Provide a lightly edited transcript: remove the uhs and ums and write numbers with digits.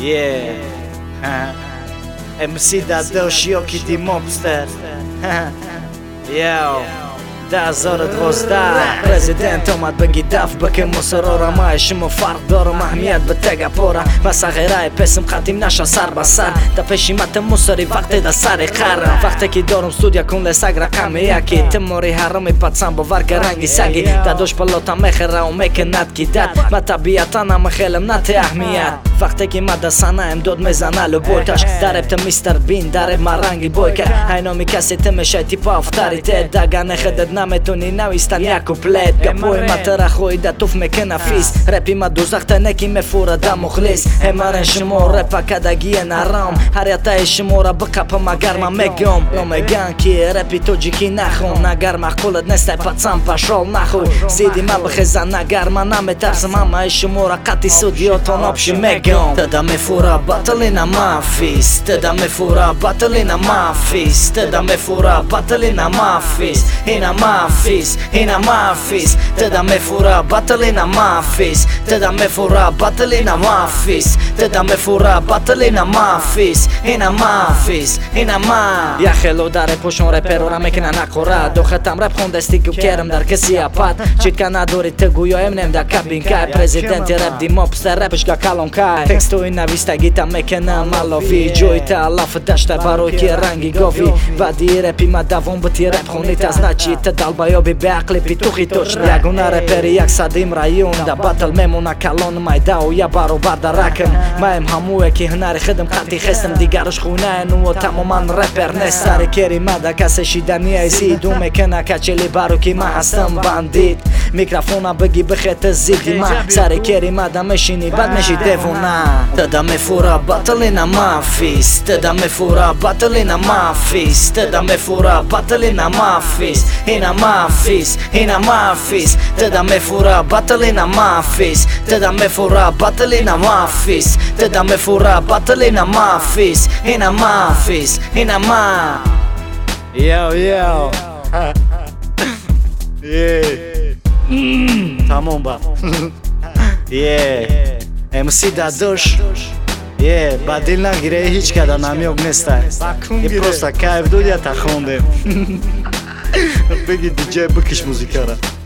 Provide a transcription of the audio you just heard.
Yeah. MC داداش یاکی دی مابستر یاو 2012 پرزیدنت اومد بگی دف بکن مسرارم شما فرق دارم اهمیت به تگه پارم بس غیره پسم ختیم نشه سر به سر دا پشیمت مصری وقتی دا سر خرم وقتی که دارم استودیا کن لسگ رقم یکی تماری حرمی پتسم باور که رنگی سگی داداش پلاتا مخره و مکند کی داد ما طبیعتا نم خیلم نت اهمیت وقتی که مدرسانه امداد میزنه لبوتش درب تا میستر بین درب ما رنگی بوی که هینامی کسی تمشه تیپا افتاری تید دگه خدد نمیتونی نویستن یک کوپلت گپوی ما تره خوی دا توف میکنه فیس رپی ما دوزخ تنکی میفوره دا مخلص همارن شما رپا کدگی نرام هر یتا شما را بقپا مگر ما میگم نمیگن که رپی توجیکی نخون اگر مخولت نسته پتسم پشال نخوی زیدی ما بخیزن اگر ما نمیترسم همه شما را قطی سودیاتان آبشی میگم تدا میفوره بطلینا مافیس تدا میفوره بطلینا مافیس تدا میفوره بطلینا مافیس اینا مافیس اینا مافیس تدا میفوره بطلینا مافیس تدا میفوره بطلینا مافیس تدا میفوره بطلینا مافیس اینا مافیس اینا ما یا خلو داره پوشون رپر را میکنه نقوره دو ختم رپ خونده استیکو کرم در کسی اپاد چیت که نداری تگویا امنم در کابین که پرزیدنت رپ دی مابستر رپش که کلون که تکستوی نویستگی تا میکنه ملافی جوی تا الاف داشته باروی که رنگی گافی بعدی رپی ما دوام بتی رپ خونیت از نچی تا دل بیابی به عقلی پی توخی توش یگونه رپری یک صدیم رایون دا بطل میمونه کلان مایده و یا برابر در رکم مایم هموه که هنری خدم قطی خستم دیگرش خونه نو تماما رپر نیست سر کری مده کسی شیدنی ایسی دو میکنه کچلی برو که ما هستم بندید میکروفونا بگی بخیت زیدی ما سر کری مده میشینی بد میشی دیوونه تدا میفوره بطلینا مافیس تدا میفوره بطلینا مافیس تدا میفوره بطلینا مافیس اینا مافیس اینا مافیس تدا میفوره بطلینا مافیس تدا میفوره بطلینا مافیس تدا میفوره بطلینا مافیس اینا مافیس اینا ما یو تمام با MC داداش بدیل نگیره هیچ کده نمیوگ نیسته یه پروستا کیف دو یا تخوندیم بگی دیجای بکش موزیکا را